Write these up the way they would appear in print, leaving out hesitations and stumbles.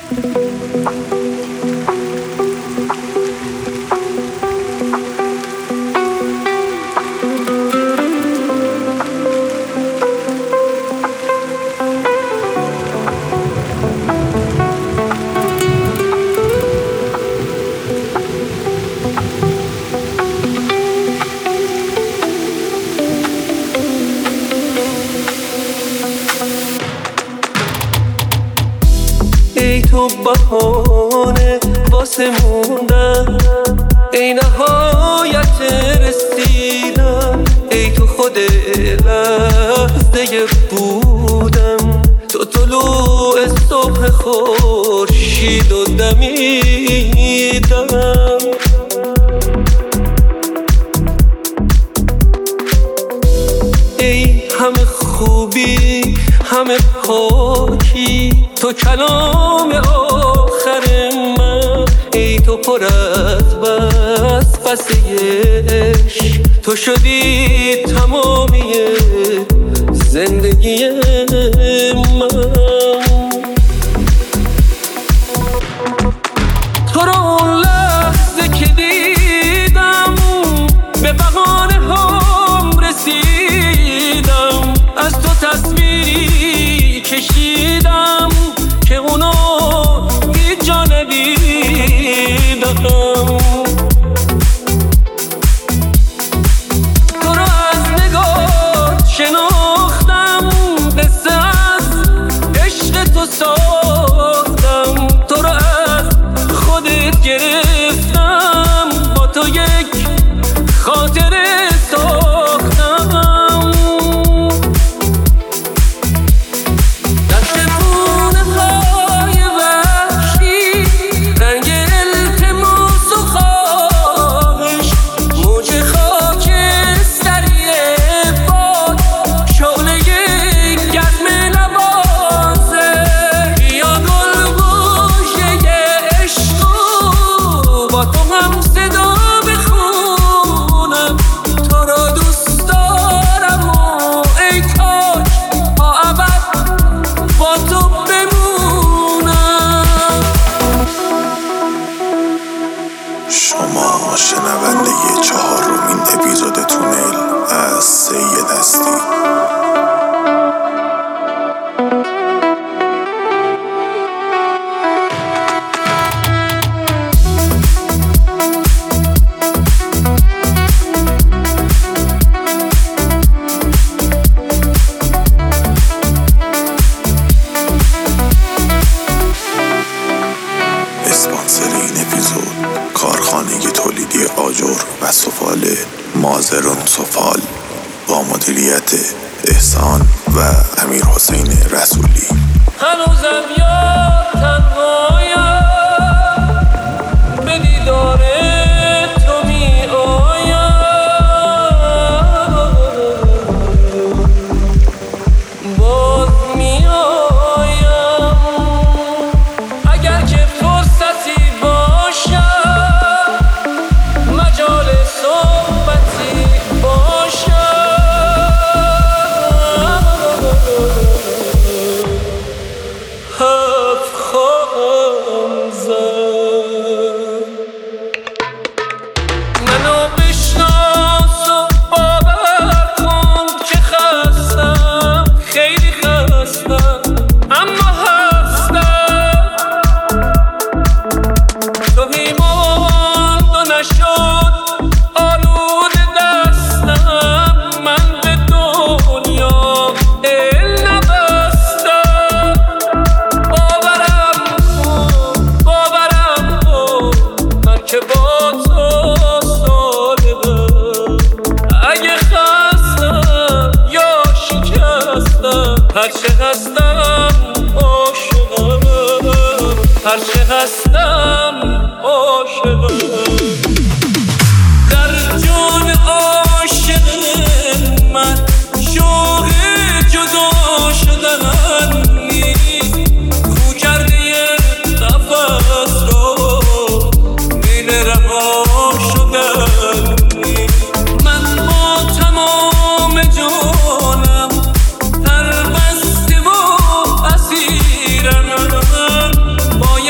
ای تو بهانه واسه موندن، ای نهایت رسیدن، ای تو خود لحظه بودم، تو طلوع صبح خورشید و دمیدم. ای همه خوبی همه پاکی، تو کلام آخر من، ای تو پر از وسوسه عشق، تو شدی تمامی زندگی من. تو رو اون لحظه که دیدم به بهانه هم رسیدم، از تو تصویری کشیدم که اونو هیچ جا ندیدم. تو رو از نگاه شناختم، قصه از عشق تو ساختم، تو رو از خودت گرفتم، با تو یک خاطره ساختم. شما شنونده 4مین اپیزود تونل از سید هستی. اسپانسر این اپیزود کارخانه تولیدی آجر و سفال مازرون سفال با مدیریت احسان و امیر حسین رسولی. هنوزم یاد تنهایم، به دیدار تو می آیم، باز می آیم. اگر که فرصتی باشد، مجال صحبتی باشد، حرف خواهم زد. منو بشناس و باور کن که خستم، خیلی خستم، اما هستم. تو ایمان و نشد آلود دستم، من به دنیا دل نبستم. باورم کن من که با تو صادقم. اگه خستم یا شکستم، هرچه هستم عاشقم، هرچه هستم عاشقم. در جان عاشق من شوق جدا شدن نیست، خو کرده نفس رو دل رها شدن نیست. من با تمام جانم هر بسته و اسیرم، باید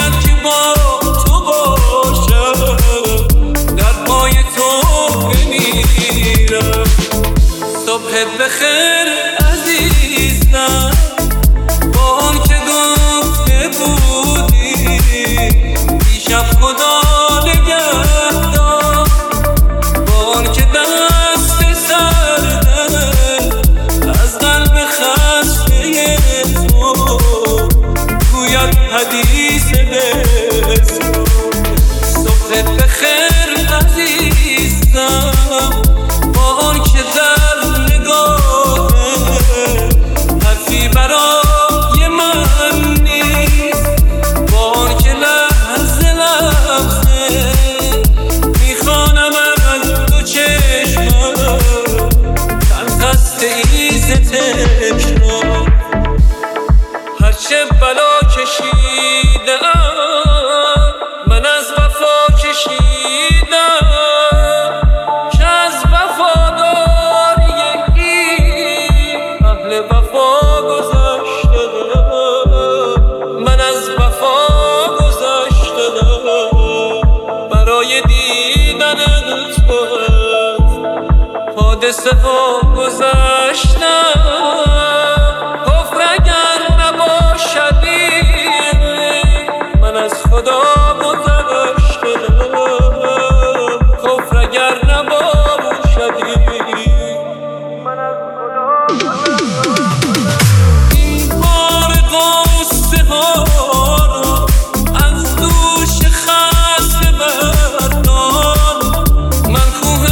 حدیث بسیار. صبح بخیر عزیزم، با آن که در نگاه حرفی برای من نیست، با آن که لحظه لحظه میخوانم از دو چشمم تنخست ایز تکرار. هرچه بلا کشیدم من از وفا کشیدم، که از وفاداری این اهل وفا گذشتم. من از وفا گذشتم، برای دیدن تو حادثه ها گذشتم. کفر اگر نباشدی من از خدا گذشتم. کفر اگر نباشدی من از خدا گذشتم. این بار غصه ها را از دوش خسته بردار. من کوه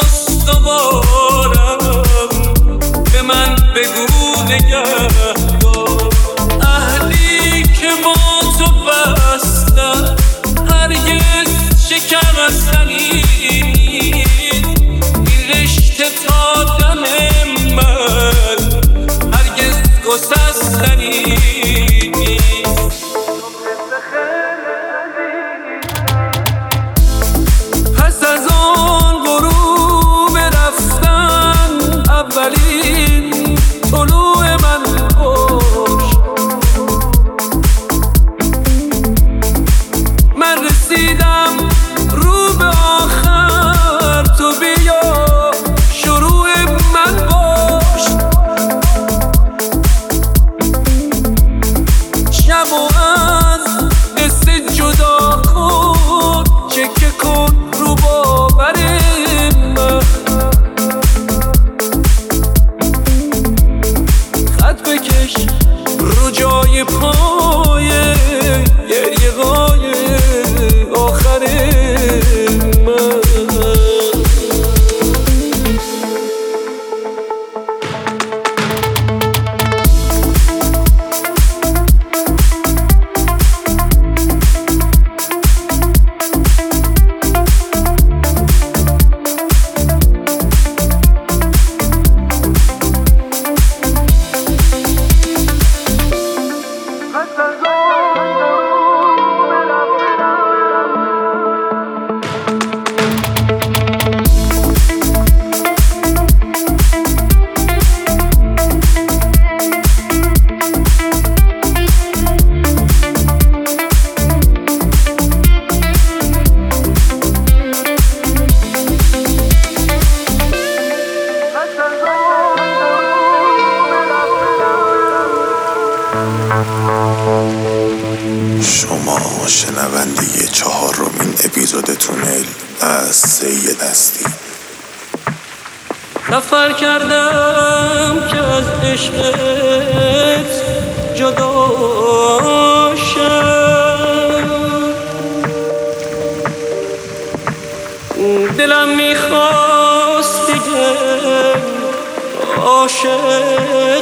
استوارم، به من بگو نگهدار. اهلی که با تو بستن هرگز شکستنی نیست. این رشته تا دم من هرگز گسستنی نیست. پس از آن غروب رفتن اولین طلوع من خوش. من رسیدم رو به آخر، تو بیا شروع من باش. شبو از قصه جدا کن، چکه کن رو باور من. خط بکش رو جای پای گریه های آخر من. شما شنونده 4مین اپیزود تونل از سید هستید. سفر کردم که از عشقت جدا شم. دلم میخواست دیگه عاشق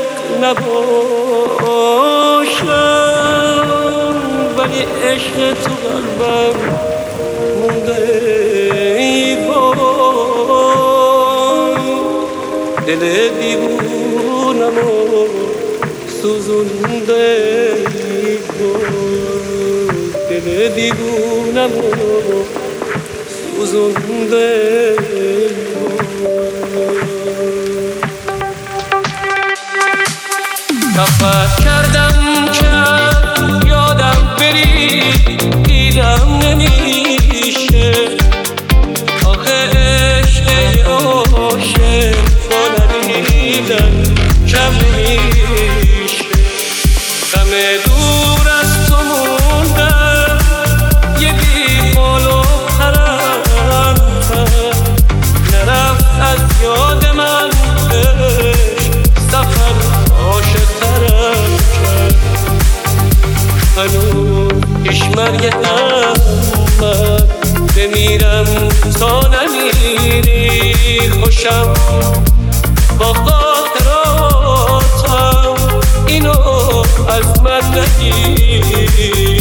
نباشم، ولی عشق تو قلبم مونده ای وای. دل دیوونمو سوزونده ای وای. دل دیوونمو سوزونده ای وای. سفر کردم که یادم بری، دیدم نمیشه. آخه عشق عاشق با ندیدن کم نمیشه. غم دور از تو موندم، یه بیمال و پرندتر نرفت از یاد من. سفر عاشق ترم کرد هنوز پیش مرگتم من بمیرم تا نمیری خوشم با خاطراتم اینو از من نگیری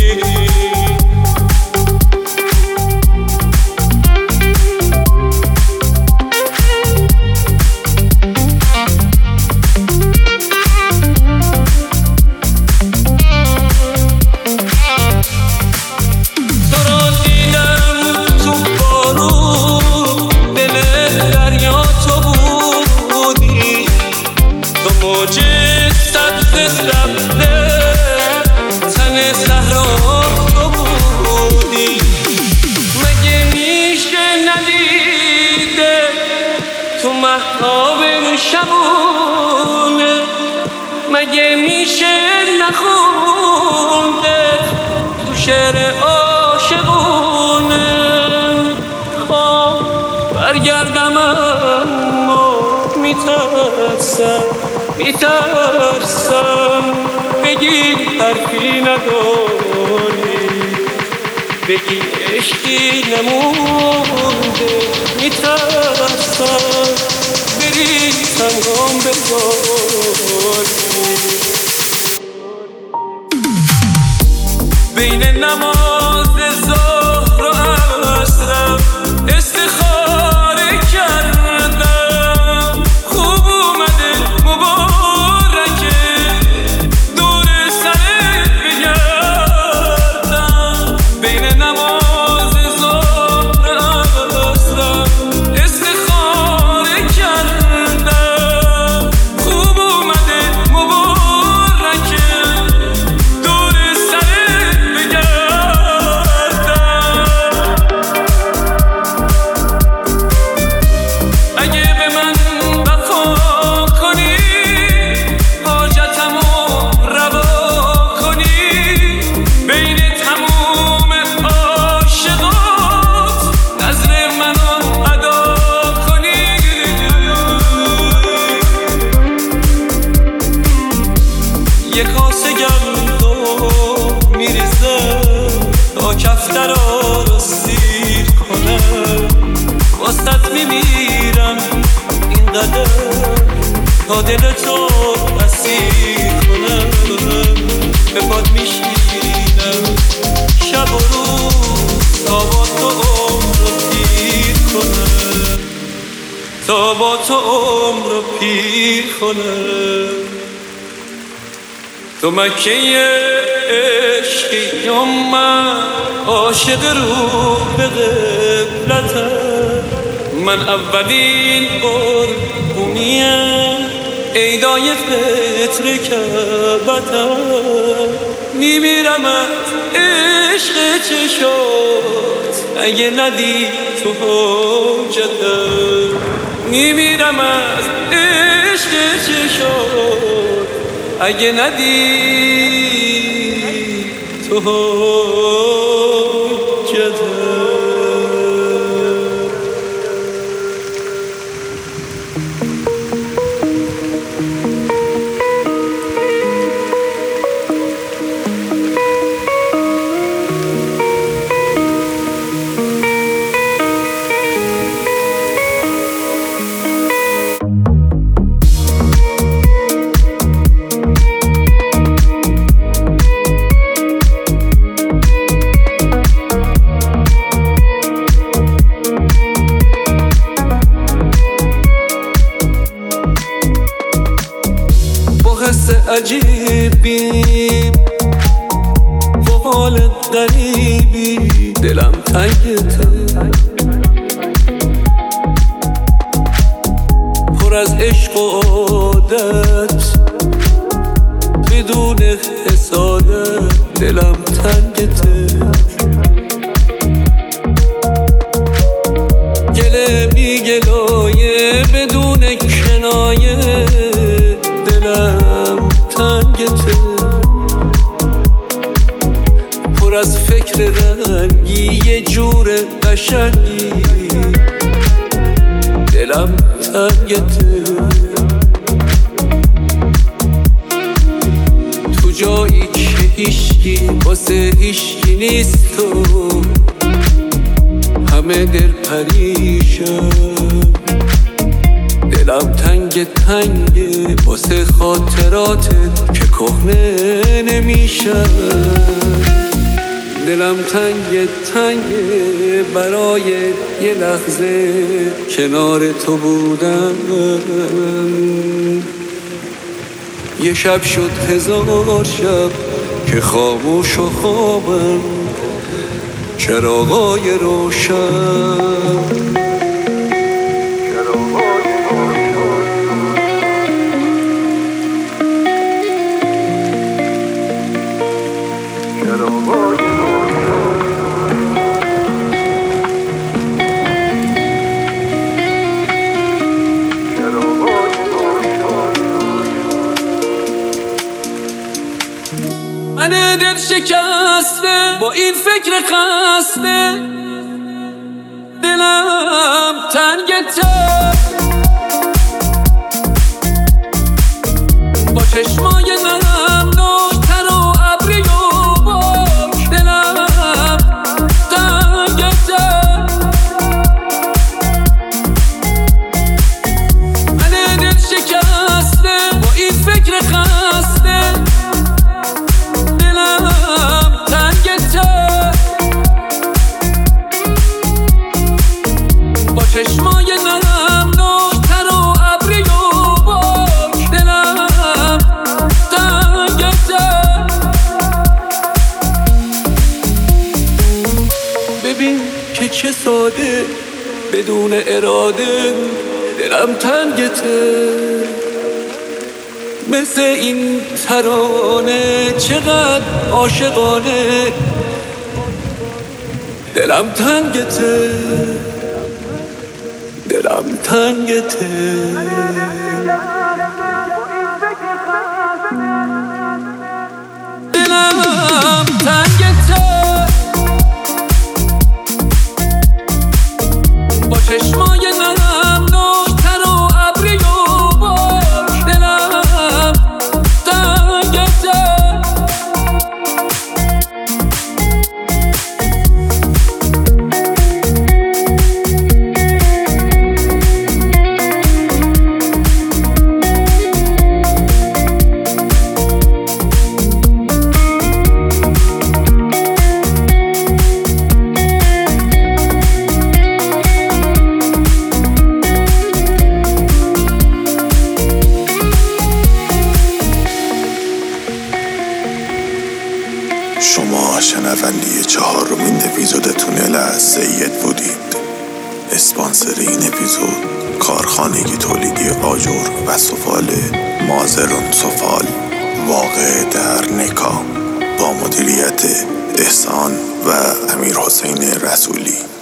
شبونه مگه میشه نخونده تو شعر عاشقونه خواه برگردم اما میترسم بگی حرفی نداری بگی عشقی نمونده میترسم بری تنگام بگاری بین نماز ظهر و عصرم استخاره کردم خوب اومده مبارکه دور سرت بگردم بین نماز ظهر و عصرم استخاره کردم خوب اومده مبارکه دور سرت بگردم اگه به من وفا کنی حاجتمو روا کنی بین تموم عاشقات نظر منو ادا کنی یه کاسه گندم میریزم تا کفترا رو سیر کنم واسط میمیرم اینقدر تا دلتو اسیر کنم به پاد میشینم شب و روز تا با تو عمر رو پیر کنم تا با تو عمر رو پیر کنم تو مکه عشقی و من عاشق رو به قبلتم من اولین قربونیم عیدای فطر کعبتم میمیرم از عشق چشات اگه ندی تو حاجتم میمیرم از عشق چشات اگه ندی تو حاجتم عجیبی با حال غریبی دلم تنگته پر از عشق و عادت بدون حسادت دلم تنگته گله بی گلایه بدون کنایه دلم تنگته پر از فکر رنگی یه جور قشنگی دلم تنگته تو جایی که هیچ هیشکی واسه هیشکی نیست تو، همه دل پریشن. دلم تنگ تنگه واسه خاطراتت که کهنه نمیشن. دلم تنگ تنگه برای یه لحظه کنار تو بودم. یه شب شد 1000 شب که خاموش و خوابم، چراغای روشن. من دل شکسته با این فکر خسته، دلم تنگته با چشمای نمناک‌تر و ابری و باک. دلم تنگته، من دل شکسته با این فکر خسته، چشمای نمناک‌تر و ابری و باک. دلم تنگته، ببین که چه ساده بدون اراده دلم تنگته. مثل این ترانه چقدر عاشقانه دلم تنگته، دلم تنگته. دلم تنگته با چشمای نمناک‌تر و ابری و باک. دلم تنگته، شما شنونده 4مین اپیزود تونل از سید بودید. اسپانسر این اپیزود کارخانگی تولیدی آجر و سفال مازرون سفال، واقع در نکا، با مدیریت احسان و امیرحسین رسولی.